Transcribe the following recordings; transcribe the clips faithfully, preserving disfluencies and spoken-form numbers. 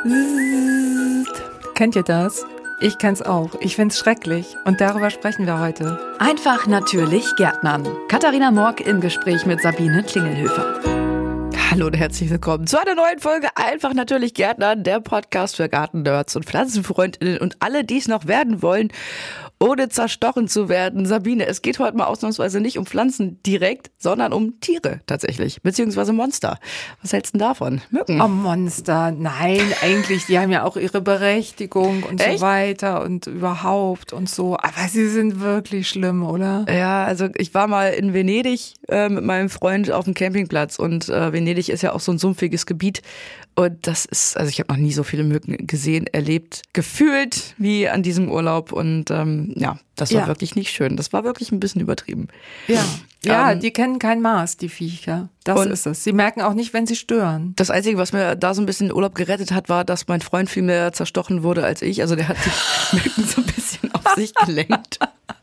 Kennt ihr das? Ich kenn's auch. Ich find's schrecklich. Und darüber sprechen wir heute. Einfach natürlich Gärtnern. Katharina Morck im Gespräch mit Sabine Klingelhöfer. Hallo und herzlich willkommen zu einer neuen Folge Einfach natürlich Gärtnern, der Podcast für Gartennerds und Pflanzenfreundinnen und alle, die es noch werden wollen, ohne zerstochen zu werden. Sabine, es geht heute mal ausnahmsweise nicht um Pflanzen direkt, sondern um Tiere tatsächlich, beziehungsweise Monster. Was hältst du denn davon? Mücken? Oh, Monster. Nein, eigentlich, die haben ja auch ihre Berechtigung und Echt? so weiter und überhaupt und so. Aber sie sind wirklich schlimm, oder? Ja, also ich war mal in Venedig äh, mit meinem Freund auf dem Campingplatz und äh, Venedig ist ja auch so ein sumpfiges Gebiet. Und das ist, also ich habe noch nie so viele Mücken gesehen, erlebt, gefühlt wie an diesem Urlaub. Und ähm, ja, das war Ja. wirklich nicht schön. Das war wirklich ein bisschen übertrieben. Ja, ja, Ähm, die kennen kein Maß, die Viecher. Das und- ist es. Sie merken auch nicht, wenn sie stören. Das Einzige, was mir da so ein bisschen den Urlaub gerettet hat, war, dass mein Freund viel mehr zerstochen wurde als ich. Also der hat die Mücken so ein bisschen auf sich gelenkt.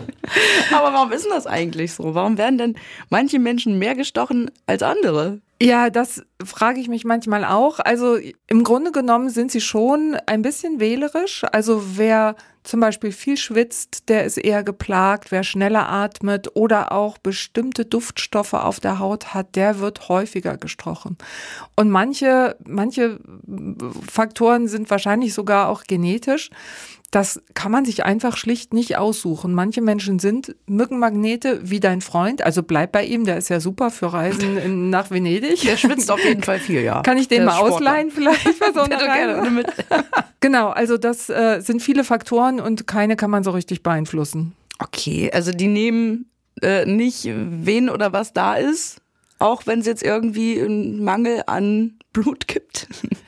Aber warum ist denn das eigentlich so? Warum werden denn manche Menschen mehr gestochen als andere? Ja, das frage ich mich manchmal auch. Also im Grunde genommen sind sie schon ein bisschen wählerisch. Also wer zum Beispiel viel schwitzt, der ist eher geplagt. Wer schneller atmet oder auch bestimmte Duftstoffe auf der Haut hat, der wird häufiger gestochen. Und manche, manche Faktoren sind wahrscheinlich sogar auch genetisch. Das kann man sich einfach schlicht nicht aussuchen. Manche Menschen sind Mückenmagnete, wie dein Freund. Also bleib bei ihm, der ist ja super für Reisen in, nach Venedig. Der schwitzt auf jeden Fall viel, ja. Kann ich den Der mal ist Sportler. ausleihen vielleicht für so eine Bitte gerne, Reise? nimm mit. Genau, also das äh, sind viele Faktoren und keine kann man so richtig beeinflussen. Okay, also die nehmen äh, nicht, wen oder was da ist, auch wenn es jetzt irgendwie einen Mangel an Blut gibt.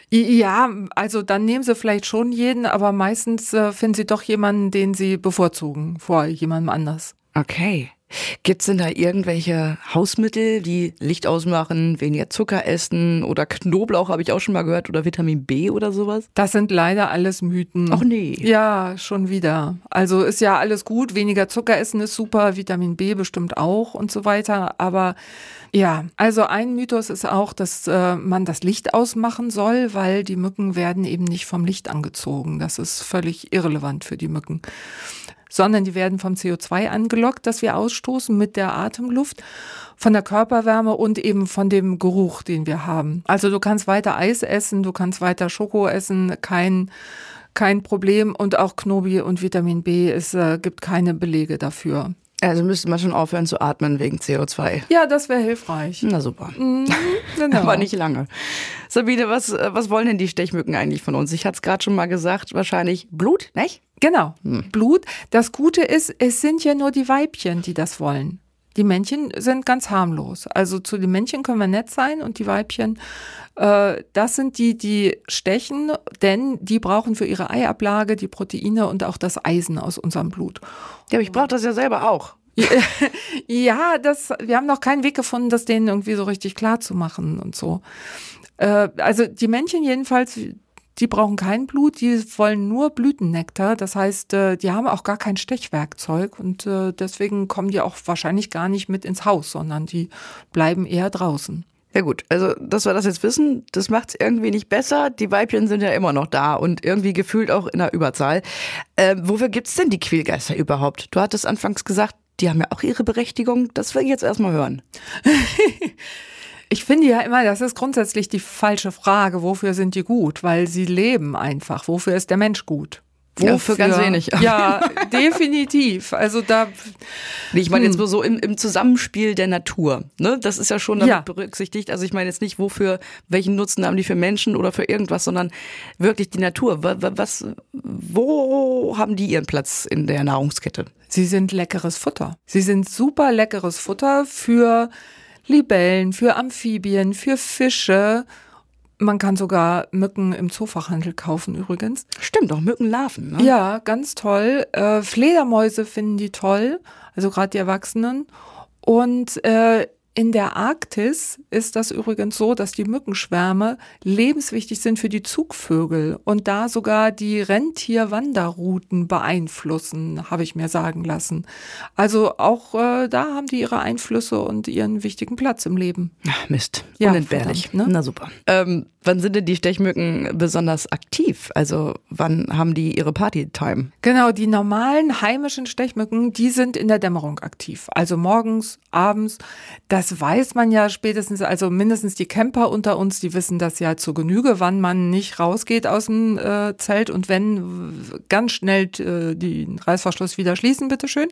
Ja, also dann nehmen sie vielleicht schon jeden, aber meistens äh, finden sie doch jemanden, den sie bevorzugen vor jemandem anders. Okay. Gibt's denn da irgendwelche Hausmittel, die Licht ausmachen, weniger Zucker essen oder Knoblauch habe ich auch schon mal gehört oder Vitamin B oder sowas? Das sind leider alles Mythen. Ach nee. Ja, schon wieder. Also ist ja alles gut, weniger Zucker essen ist super, Vitamin B bestimmt auch und so weiter. Aber ja, also ein Mythos ist auch, dass äh, man das Licht ausmachen soll, weil die Mücken werden eben nicht vom Licht angezogen. Das ist völlig irrelevant für die Mücken. Sondern die werden vom C O zwei angelockt, das wir ausstoßen mit der Atemluft, von der Körperwärme und eben von dem Geruch, den wir haben. Also du kannst weiter Eis essen, du kannst weiter Schoko essen, kein, kein Problem. Und auch Knobi und Vitamin B, es äh, gibt keine Belege dafür. Also müsste man schon aufhören zu atmen wegen C O zwei. Ja, das wäre hilfreich. Na super. Mhm, genau. Aber nicht lange. Sabine, was, was wollen denn die Stechmücken eigentlich von uns? Ich hatte es gerade schon mal gesagt, wahrscheinlich Blut, nicht? Genau, Hm. Blut. Das Gute ist, es sind ja nur die Weibchen, die das wollen. Die Männchen sind ganz harmlos. Also zu den Männchen können wir nett sein und die Weibchen, äh, das sind die, die stechen, denn die brauchen für ihre Eiablage die Proteine und auch das Eisen aus unserem Blut. Ja, aber ich brauche das ja selber auch. Ja, das, wir haben noch keinen Weg gefunden, das denen irgendwie so richtig klar zu machen und so. Äh, also die Männchen jedenfalls, die brauchen kein Blut, die wollen nur Blütennektar. Das heißt, äh, die haben auch gar kein Stechwerkzeug und äh, deswegen kommen die auch wahrscheinlich gar nicht mit ins Haus, sondern die bleiben eher draußen. Ja gut, also dass wir das jetzt wissen, das macht es irgendwie nicht besser. Die Weibchen sind ja immer noch da und irgendwie gefühlt auch in der Überzahl. Äh, wofür gibt's denn die Quälgeister überhaupt? Du hattest anfangs gesagt, die haben ja auch ihre Berechtigung. Das will ich jetzt erstmal hören. Ich finde ja immer, das ist grundsätzlich die falsche Frage, wofür sind die gut? Weil sie leben einfach. Wofür ist der Mensch gut? Ja, für ganz wenig. Ja, definitiv. Also da. Nee, ich meine jetzt Hm. nur so im, im Zusammenspiel der Natur. Ne? Das ist ja schon damit Ja. berücksichtigt. Also ich meine jetzt nicht, wofür, welchen Nutzen haben die für Menschen oder für irgendwas, sondern wirklich die Natur. Was, was, wo haben die ihren Platz in der Nahrungskette? Sie sind leckeres Futter. Sie sind super leckeres Futter für Libellen, für Amphibien, für Fische. Man kann sogar Mücken im Zoofachhandel kaufen übrigens. Stimmt, auch Mückenlarven. Ne? Ja, ganz toll. Äh, Fledermäuse finden die toll, also gerade die Erwachsenen. Und äh, In der Arktis ist das übrigens so, dass die Mückenschwärme lebenswichtig sind für die Zugvögel und da sogar die Rentierwanderrouten beeinflussen, habe ich mir sagen lassen. Also auch äh, da haben die ihre Einflüsse und ihren wichtigen Platz im Leben. Ach, Mist, ja, unentbehrlich. Verdammt, ne? Na super. Ähm, wann sind denn die Stechmücken besonders aktiv? Also wann haben die ihre Partytime? Genau, die normalen heimischen Stechmücken, die sind in der Dämmerung aktiv. Also morgens, abends. Das weiß man ja spätestens, also mindestens die Camper unter uns, die wissen das ja zur Genüge, wann man nicht rausgeht aus dem äh, Zelt und wenn, ganz schnell äh, den Reißverschluss wieder schließen, bitteschön.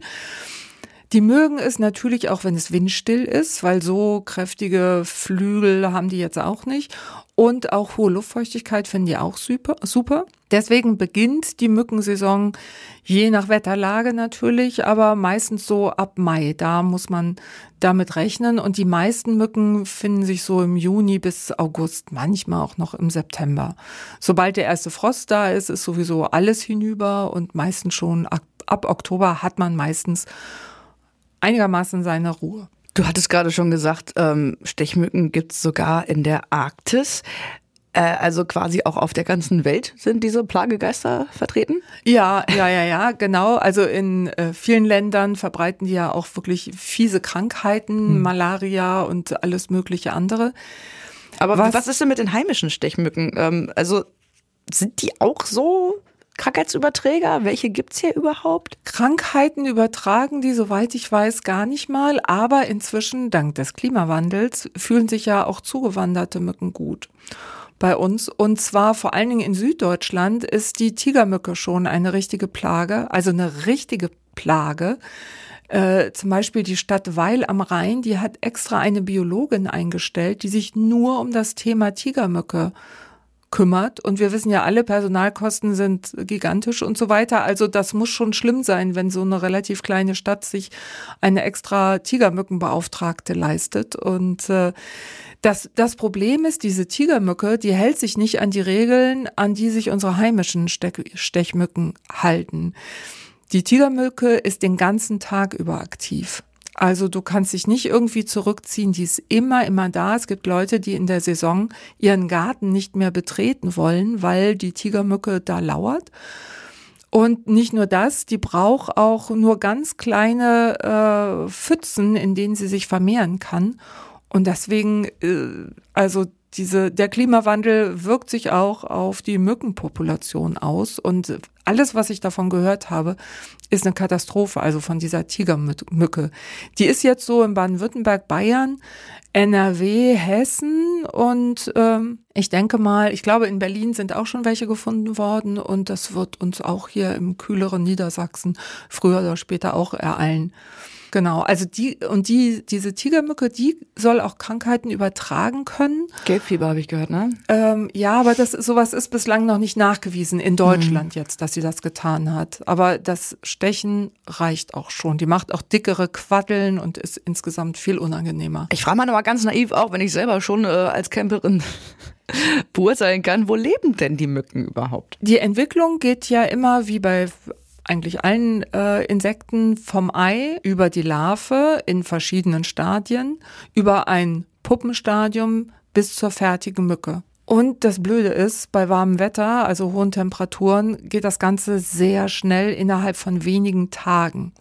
Die mögen es natürlich auch, wenn es windstill ist, weil so kräftige Flügel haben die jetzt auch nicht. Und auch hohe Luftfeuchtigkeit finden die auch super. super. Deswegen beginnt die Mückensaison je nach Wetterlage natürlich, aber meistens so ab Mai. Da muss man damit rechnen. Und die meisten Mücken finden sich so im Juni bis August, manchmal auch noch im September. Sobald der erste Frost da ist, ist sowieso alles hinüber und meistens schon ab, ab Oktober hat man meistens einigermaßen seine Ruhe. Du hattest gerade schon gesagt, ähm, Stechmücken gibt es sogar in der Arktis. Äh, also quasi auch auf der ganzen Welt sind diese Plagegeister vertreten? Ja, ja, ja, ja, genau. Also in äh, vielen Ländern verbreiten die ja auch wirklich fiese Krankheiten, hm. Malaria und alles mögliche andere. Aber was, was ist denn mit den heimischen Stechmücken? Ähm, also sind die auch so Krankheitsüberträger? Welche gibt's hier überhaupt? Krankheiten übertragen die, soweit ich weiß, gar nicht mal. Aber inzwischen, dank des Klimawandels, fühlen sich ja auch zugewanderte Mücken gut bei uns. Und zwar vor allen Dingen in Süddeutschland ist die Tigermücke schon eine richtige Plage, also eine richtige Plage. Äh, zum Beispiel die Stadt Weil am Rhein, die hat extra eine Biologin eingestellt, die sich nur um das Thema Tigermücke kümmert. Und wir wissen ja alle, Personalkosten sind gigantisch und so weiter. Also das muss schon schlimm sein, wenn so eine relativ kleine Stadt sich eine extra Tigermückenbeauftragte leistet. Und äh, das, das Problem ist, diese Tigermücke, die hält sich nicht an die Regeln, an die sich unsere heimischen Stech- Stechmücken halten. Die Tigermücke ist den ganzen Tag über aktiv. Also du kannst dich nicht irgendwie zurückziehen, die ist immer, immer da. Es gibt Leute, die in der Saison ihren Garten nicht mehr betreten wollen, weil die Tigermücke da lauert. Und nicht nur das, die braucht auch nur ganz kleine äh, Pfützen, in denen sie sich vermehren kann. Und deswegen, äh, also diese, der Klimawandel wirkt sich auch auf die Mückenpopulation aus. Und alles, was ich davon gehört habe, ist eine Katastrophe, also von dieser Tigermücke. Die ist jetzt so in Baden-Württemberg, Bayern, N R W, Hessen und ähm, ich denke mal, ich glaube in Berlin sind auch schon welche gefunden worden und das wird uns auch hier im kühleren Niedersachsen früher oder später auch ereilen. Genau, also die und die diese Tigermücke, die soll auch Krankheiten übertragen können. Gelbfieber habe ich gehört, ne? Ähm, ja, aber das sowas ist bislang noch nicht nachgewiesen in Deutschland mhm. jetzt, dass sie das getan hat. Aber das Stechen reicht auch schon. Die macht auch dickere Quaddeln und ist insgesamt viel unangenehmer. Ich frage mal nochmal ganz naiv, auch wenn ich selber schon äh, als Camperin beurteilen kann, wo leben denn die Mücken überhaupt? Die Entwicklung geht ja immer wie bei eigentlich allen äh, Insekten vom Ei über die Larve in verschiedenen Stadien, über ein Puppenstadium bis zur fertigen Mücke. Und das Blöde ist, bei warmem Wetter, also hohen Temperaturen, geht das Ganze sehr schnell innerhalb von wenigen Tagen.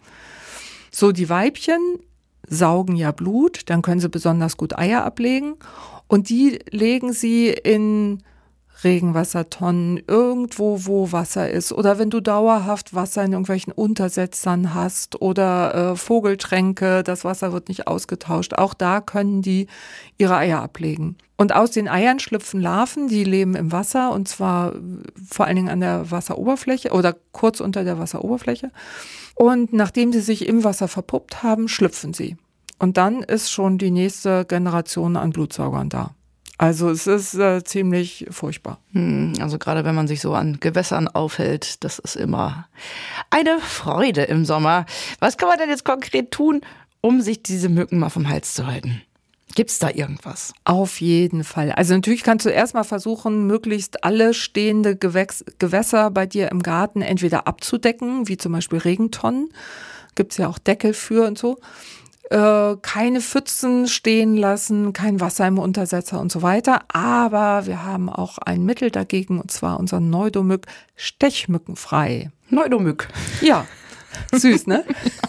So, die Weibchen saugen ja Blut, dann können sie besonders gut Eier ablegen und die legen sie in Regenwassertonnen, irgendwo, wo Wasser ist. Oder wenn du dauerhaft Wasser in irgendwelchen Untersetzern hast oder äh, Vogeltränke, das Wasser wird nicht ausgetauscht. Auch da können die ihre Eier ablegen. Und aus den Eiern schlüpfen Larven, die leben im Wasser und zwar vor allen Dingen an der Wasseroberfläche oder kurz unter der Wasseroberfläche. Und nachdem sie sich im Wasser verpuppt haben, schlüpfen sie. Und dann ist schon die nächste Generation an Blutsaugern da. Also es ist äh, ziemlich furchtbar. Hm, also gerade wenn man sich so an Gewässern aufhält, das ist immer eine Freude im Sommer. Was kann man denn jetzt konkret tun, um sich diese Mücken mal vom Hals zu halten? Gibt's da irgendwas? Auf jeden Fall. Also natürlich kannst du erstmal versuchen, möglichst alle stehende Gewächs- Gewässer bei dir im Garten entweder abzudecken, wie zum Beispiel Regentonnen. Gibt's ja auch Deckel für und so. äh, keine Pfützen stehen lassen, kein Wasser im Untersetzer und so weiter. Aber wir haben auch ein Mittel dagegen, und zwar unser Neudomyk stechmückenfrei. Neudomyk. Ja, süß, ne?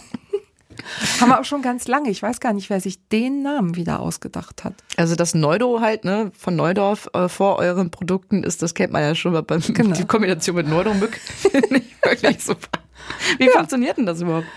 Haben wir auch schon ganz lange. Ich weiß gar nicht, wer sich den Namen wieder ausgedacht hat. Also das Neudo halt, ne, von Neudorf äh, vor euren Produkten ist, das kennt man ja schon, aber genau. Die Kombination mit Neudomyk finde ich wirklich super. Wie ja. funktioniert denn das überhaupt?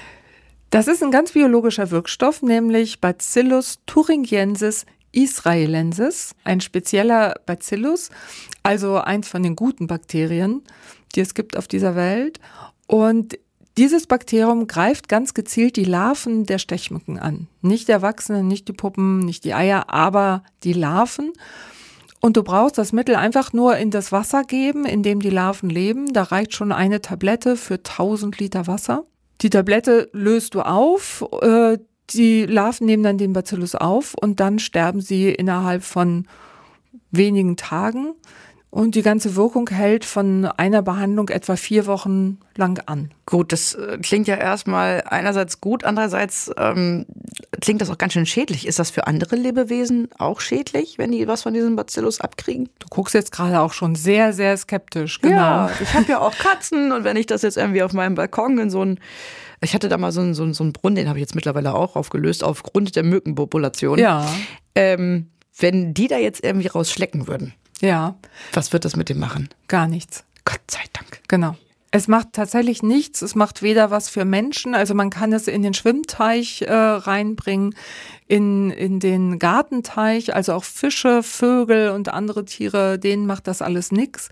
Das ist ein ganz biologischer Wirkstoff, nämlich Bacillus thuringiensis israelensis, ein spezieller Bacillus, also eins von den guten Bakterien, die es gibt auf dieser Welt. Und dieses Bakterium greift ganz gezielt die Larven der Stechmücken an. Nicht die Erwachsenen, nicht die Puppen, nicht die Eier, aber die Larven. Und du brauchst das Mittel einfach nur in das Wasser geben, in dem die Larven leben. Da reicht schon eine Tablette für tausend Liter Wasser. Die Tablette löst du auf, äh, die Larven nehmen dann den Bacillus auf und dann sterben sie innerhalb von wenigen Tagen. Und die ganze Wirkung hält von einer Behandlung etwa vier Wochen lang an. Gut, das äh, klingt ja erstmal einerseits gut, andererseits ähm, klingt das auch ganz schön schädlich. Ist das für andere Lebewesen auch schädlich, wenn die was von diesem Bacillus abkriegen? Du guckst jetzt gerade auch schon sehr, sehr skeptisch. Genau. Ja, ich habe ja auch Katzen und wenn ich das jetzt irgendwie auf meinem Balkon in so ein Ich hatte da mal so einen, so einen, so einen Brunnen, den habe ich jetzt mittlerweile auch aufgelöst, aufgrund der Mückenpopulation. Ja. Ähm, wenn die da jetzt irgendwie rausschlecken würden. Ja. Was wird das mit dem machen? Gar nichts. Gott sei Dank. Genau. Es macht tatsächlich nichts. Es macht weder was für Menschen, also man kann es in den Schwimmteich äh, reinbringen, in, in den Gartenteich, also auch Fische, Vögel und andere Tiere, denen macht das alles nichts.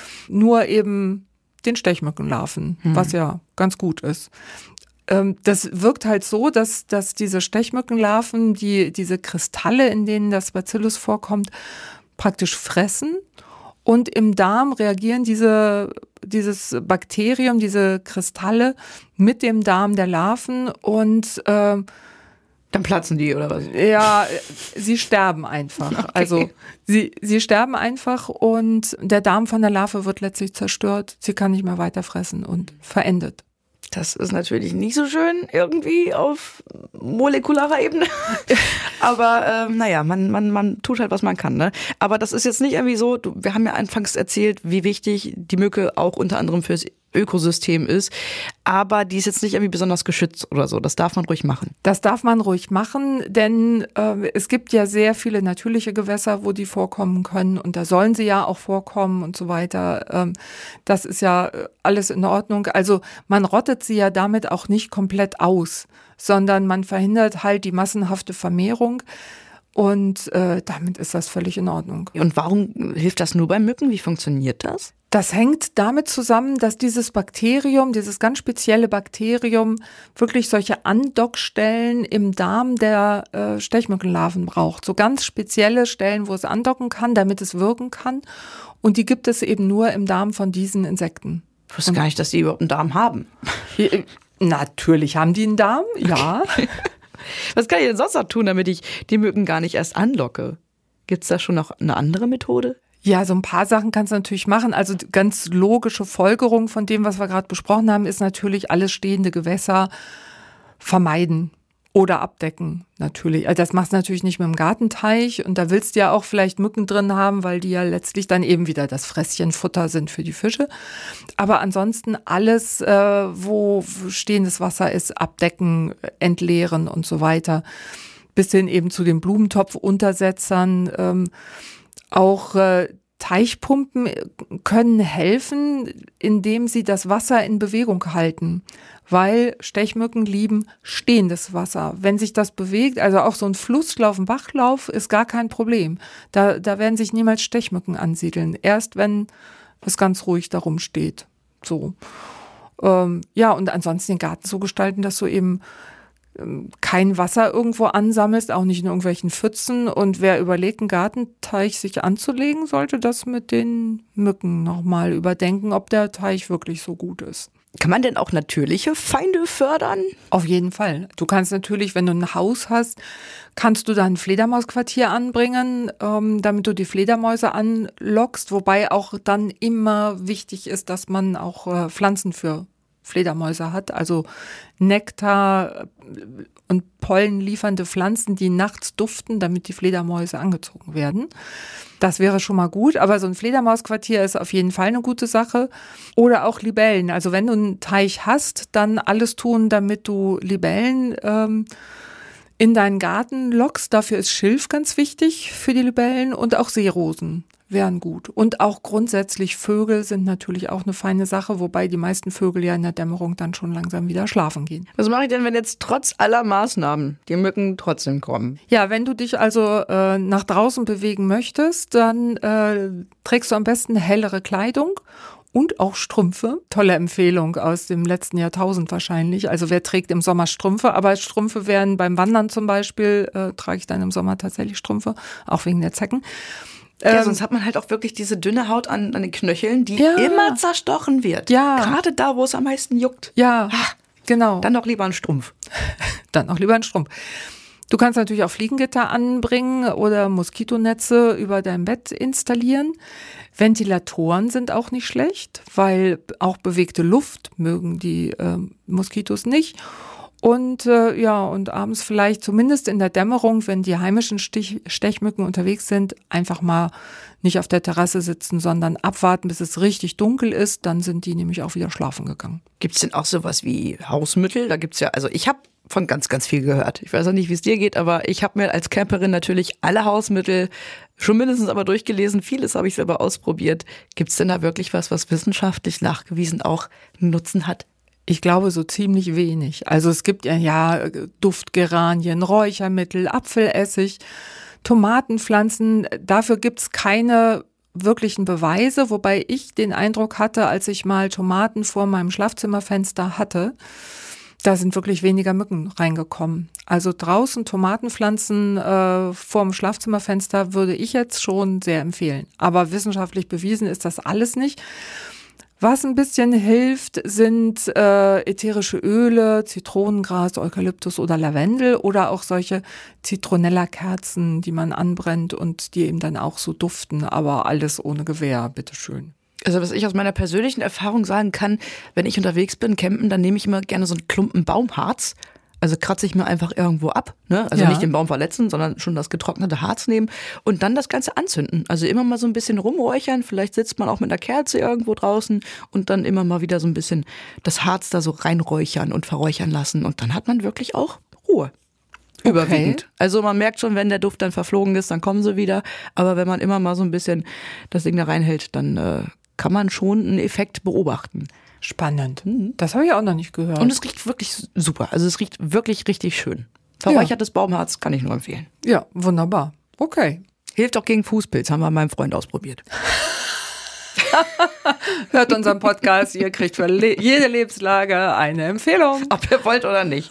Nur eben den Stechmückenlarven, hm. was ja ganz gut ist. Ähm, das wirkt halt so, dass, dass diese Stechmückenlarven, die, diese Kristalle, in denen das Bacillus vorkommt, praktisch fressen und im Darm reagieren diese, dieses Bakterium, diese Kristalle mit dem Darm der Larven und äh, dann platzen die oder was? Ja, sie sterben einfach. Okay. Also sie, sie sterben einfach und der Darm von der Larve wird letztlich zerstört. Sie kann nicht mehr weiter fressen und verendet. Das ist natürlich nicht so schön irgendwie auf molekularer Ebene. Aber ähm, naja, man, man, man tut halt, was man kann. Ne? Aber das ist jetzt nicht irgendwie so, du, wir haben ja anfangs erzählt, wie wichtig die Mücke auch unter anderem fürs Ökosystem ist. Aber die ist jetzt nicht irgendwie besonders geschützt oder so. Das darf man ruhig machen. Das darf man ruhig machen, denn äh, es gibt ja sehr viele natürliche Gewässer, wo die vorkommen können. Und da sollen sie ja auch vorkommen und so weiter. Ähm, das ist ja alles in Ordnung. Also man rottet sie ja damit auch nicht komplett aus, sondern man verhindert halt die massenhafte Vermehrung. Und äh, damit ist das völlig in Ordnung. Und warum hilft das nur bei Mücken? Wie funktioniert das? Das hängt damit zusammen, dass dieses Bakterium, dieses ganz spezielle Bakterium, wirklich solche Andockstellen im Darm der äh, Stechmückenlarven braucht. So ganz spezielle Stellen, wo es andocken kann, damit es wirken kann. Und die gibt es eben nur im Darm von diesen Insekten. Ich wusste gar nicht, dass die überhaupt einen Darm haben. Natürlich haben die einen Darm, ja. Was kann ich denn sonst noch tun, damit ich die Mücken gar nicht erst anlocke? Gibt es da schon noch eine andere Methode? Ja, so ein paar Sachen kannst du natürlich machen. Also ganz logische Folgerung von dem, was wir gerade besprochen haben, ist natürlich alles stehende Gewässer vermeiden oder abdecken natürlich. Also das machst du natürlich nicht mit dem Gartenteich und da willst du ja auch vielleicht Mücken drin haben, weil die ja letztlich dann eben wieder das Fresschenfutter sind für die Fische. Aber ansonsten alles, äh, wo stehendes Wasser ist, abdecken, entleeren und so weiter. Bis hin eben zu den Blumentopfuntersetzern. Ähm, Auch äh, Teichpumpen können helfen, indem sie das Wasser in Bewegung halten, weil Stechmücken lieben stehendes Wasser. Wenn sich das bewegt, also auch so ein Flusslauf, ein Bachlauf, ist gar kein Problem. Da, da werden sich niemals Stechmücken ansiedeln, erst wenn es ganz ruhig darum steht. So. Ähm, ja, und ansonsten den Garten so gestalten, dass du eben kein Wasser irgendwo ansammelst, auch nicht in irgendwelchen Pfützen. Und wer überlegt, einen Gartenteich sich anzulegen, sollte das mit den Mücken nochmal überdenken, ob der Teich wirklich so gut ist. Kann man denn auch natürliche Feinde fördern? Auf jeden Fall. Du kannst natürlich, wenn du ein Haus hast, kannst du da ein Fledermausquartier anbringen, ähm, damit du die Fledermäuse anlockst. Wobei auch dann immer wichtig ist, dass man auch äh, Pflanzen für Fledermäuse hat, also Nektar und Pollen liefernde Pflanzen, die nachts duften, damit die Fledermäuse angezogen werden. Das wäre schon mal gut, aber so ein Fledermausquartier ist auf jeden Fall eine gute Sache. Oder auch Libellen. Also wenn du einen Teich hast, dann alles tun, damit du Libellen ähm, in deinen Garten lockst. Dafür ist Schilf ganz wichtig für die Libellen und auch Seerosen wären gut. Und auch grundsätzlich Vögel sind natürlich auch eine feine Sache, wobei die meisten Vögel ja in der Dämmerung dann schon langsam wieder schlafen gehen. Was mache ich denn, wenn jetzt trotz aller Maßnahmen die Mücken trotzdem kommen? Ja, wenn du dich also äh, nach draußen bewegen möchtest, dann äh, trägst du am besten hellere Kleidung und auch Strümpfe. Tolle Empfehlung aus dem letzten Jahrtausend wahrscheinlich. Also wer trägt im Sommer Strümpfe? Aber Strümpfe wären beim Wandern zum Beispiel, äh, trage ich dann im Sommer tatsächlich Strümpfe, auch wegen der Zecken. Ja, Ähm, sonst hat man halt auch wirklich diese dünne Haut an, an den Knöcheln, die ja. immer zerstochen wird. Ja. Gerade da, wo es am meisten juckt. Ja, Ah, genau. Dann doch lieber einen Strumpf. Dann auch lieber einen Strumpf. Du kannst natürlich auch Fliegengitter anbringen oder Moskitonetze über dein Bett installieren. Ventilatoren sind auch nicht schlecht, weil auch bewegte Luft mögen die äh, Moskitos nicht. Und äh, ja, und abends vielleicht zumindest in der Dämmerung, wenn die heimischen Stich, Stechmücken unterwegs sind, einfach mal nicht auf der Terrasse sitzen, sondern abwarten, bis es richtig dunkel ist. Dann sind die nämlich auch wieder schlafen gegangen. Gibt es denn auch sowas wie Hausmittel? Da gibt's ja, also ich habe von ganz, ganz viel gehört. Ich weiß auch nicht, wie es dir geht, aber ich habe mir als Camperin natürlich alle Hausmittel schon mindestens aber durchgelesen. Vieles habe ich selber ausprobiert. Gibt es denn da wirklich was, was wissenschaftlich nachgewiesen auch einen Nutzen hat? Ich glaube, so ziemlich wenig. Also es gibt ja, ja Duftgeranien, Räuchermittel, Apfelessig, Tomatenpflanzen. Dafür gibt's keine wirklichen Beweise, wobei ich den Eindruck hatte, als ich mal Tomaten vor meinem Schlafzimmerfenster hatte, da sind wirklich weniger Mücken reingekommen. Also draußen Tomatenpflanzen äh, vor dem Schlafzimmerfenster würde ich jetzt schon sehr empfehlen. Aber wissenschaftlich bewiesen ist das alles nicht. Was ein bisschen hilft, sind äh, ätherische Öle, Zitronengras, Eukalyptus oder Lavendel oder auch solche Zitronella-Kerzen, die man anbrennt und die eben dann auch so duften, aber alles ohne Gewehr, bitteschön. Also was ich aus meiner persönlichen Erfahrung sagen kann, wenn ich unterwegs bin, campen, dann nehme ich immer gerne so einen Klumpen Baumharz. Also kratze ich mir einfach irgendwo ab, ne? Also ja. nicht den Baum verletzen, sondern schon das getrocknete Harz nehmen und dann das Ganze anzünden. Also immer mal so ein bisschen rumräuchern, vielleicht sitzt man auch mit einer Kerze irgendwo draußen und dann immer mal wieder so ein bisschen das Harz da so reinräuchern und verräuchern lassen und dann hat man wirklich auch Ruhe. Überwiegend. Okay. Also man merkt schon, wenn der Duft dann verflogen ist, dann kommen sie wieder. Aber wenn man immer mal so ein bisschen das Ding da reinhält, dann äh, kann man schon einen Effekt beobachten. Spannend. Das habe ich auch noch nicht gehört. Und es riecht wirklich super. Also es riecht wirklich richtig schön. Verräuchertes ja. Baumharz kann ich nur empfehlen. Ja, wunderbar. Okay. Hilft auch gegen Fußpilz, haben wir mit meinem Freund ausprobiert. Hört unseren Podcast, ihr kriegt für le- jede Lebenslage eine Empfehlung. Ob ihr wollt oder nicht.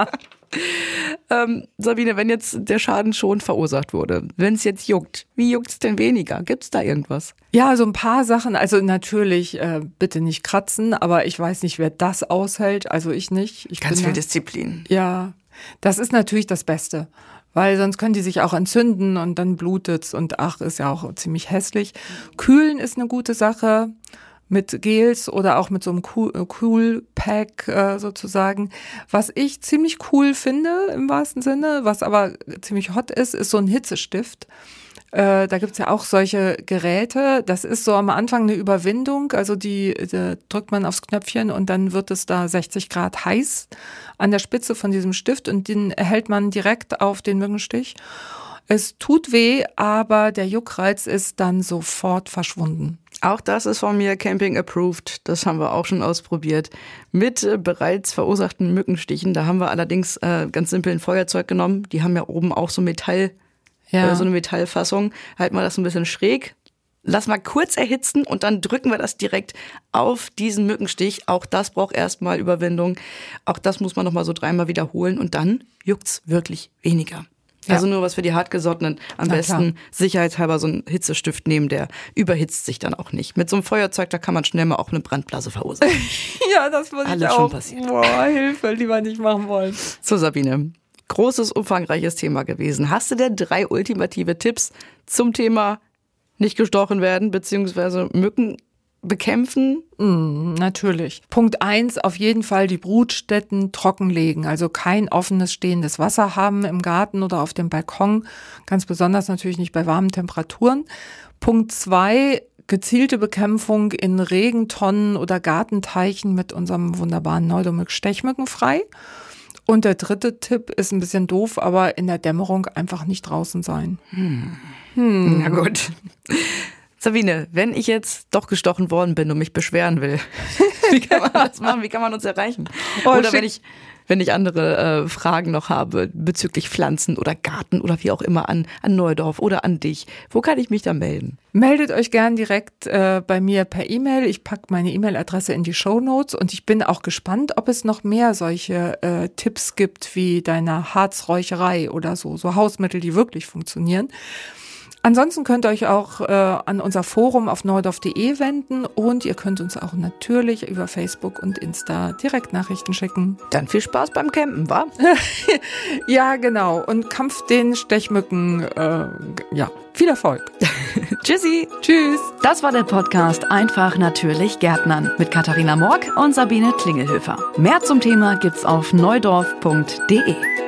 ähm, Sabine, wenn jetzt der Schaden schon verursacht wurde, wenn es jetzt juckt, wie juckt es denn weniger? Gibt es da irgendwas? Ja, so ein paar Sachen. Also natürlich äh, bitte nicht kratzen, aber ich weiß nicht, wer das aushält. Also ich nicht. Ich Ganz bin viel da, Disziplin. Ja, das ist natürlich das Beste. Weil sonst können die sich auch entzünden und dann blutet's und ach, ist ja auch ziemlich hässlich. Kühlen ist eine gute Sache mit Gels oder auch mit so einem Cool-Pack äh, sozusagen. Was ich ziemlich cool finde im wahrsten Sinne, was aber ziemlich hot ist, ist so ein Hitzestift. Äh, da gibt's ja auch solche Geräte. Das ist so am Anfang eine Überwindung. Also die, die drückt man aufs Knöpfchen und dann wird es da sechzig Grad heiß an der Spitze von diesem Stift und den erhält man direkt auf den Mückenstich. Es tut weh, aber der Juckreiz ist dann sofort verschwunden. Auch das ist von mir Camping approved. Das haben wir auch schon ausprobiert. Mit äh, bereits verursachten Mückenstichen. Da haben wir allerdings äh, ganz simpel ein Feuerzeug genommen. Die haben ja oben auch so Metall, ja. äh, so eine Metallfassung. Halten wir das ein bisschen schräg. Lass mal kurz erhitzen und dann drücken wir das direkt auf diesen Mückenstich. Auch das braucht erstmal Überwindung. Auch das muss man noch mal so dreimal wiederholen und dann juckt's wirklich weniger. Ja. Also nur was für die Hartgesottenen. Am Na, besten klar. sicherheitshalber so einen Hitzestift nehmen, der überhitzt sich dann auch nicht. Mit so einem Feuerzeug, da kann man schnell mal auch eine Brandblase verursachen. Ja, das würde ich Alles auch. Schon passiert. Boah, Hilfe, lieber nicht machen wollen. So, Sabine, großes, umfangreiches Thema gewesen. Hast du denn drei ultimative Tipps zum Thema nicht gestochen werden, beziehungsweise Mücken bekämpfen? Mm, natürlich. Punkt eins, auf jeden Fall die Brutstätten trockenlegen. Also kein offenes stehendes Wasser haben im Garten oder auf dem Balkon. Ganz besonders natürlich nicht bei warmen Temperaturen. Punkt zwei, gezielte Bekämpfung in Regentonnen oder Gartenteichen mit unserem wunderbaren Neudomyx stechmückenfrei. Und der dritte Tipp ist ein bisschen doof, aber in der Dämmerung einfach nicht draußen sein. Hm. Hm. Na gut. Sabine, wenn ich jetzt doch gestochen worden bin und mich beschweren will, wie kann man das machen? Wie kann man uns erreichen? Oh, oder schick. wenn ich, wenn ich andere äh, Fragen noch habe bezüglich Pflanzen oder Garten oder wie auch immer an, an Neudorf oder an dich, wo kann ich mich da melden? Meldet euch gern direkt äh, bei mir per E-Mail. Ich packe meine E-Mail-Adresse in die Shownotes und ich bin auch gespannt, ob es noch mehr solche äh, Tipps gibt wie deine Harzräucherei oder so, so Hausmittel, die wirklich funktionieren. Ansonsten könnt ihr euch auch äh, an unser Forum auf neudorf punkt de wenden und ihr könnt uns auch natürlich über Facebook und Insta Direktnachrichten schicken. Dann viel Spaß beim Campen, wa? Ja, genau. Und Kampf den Stechmücken, äh, ja, viel Erfolg. Tschüssi. Tschüss. Das war der Podcast Einfach natürlich Gärtnern mit Katharina Morck und Sabine Klingelhöfer. Mehr zum Thema gibt's auf neudorf punkt de.